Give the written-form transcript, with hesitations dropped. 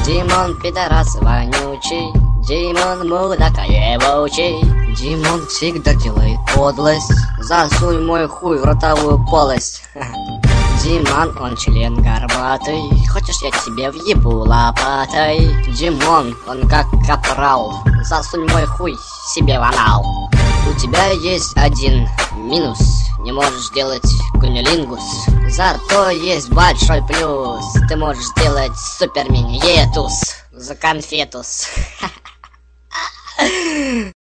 Димон пидорас вонючий, Димон мудак ебучий. Димон всегда делает подлость, засунь мой хуй в ротовую полость. Димон, он член горбатый, хочешь я тебе въебу лопатой? Димон, он как капрал, засунь мой хуй себе в анал. У тебя есть один минус, не можешь делать кунилингус. Зато есть большой плюс, ты можешь делать супер мини-етус за конфетус.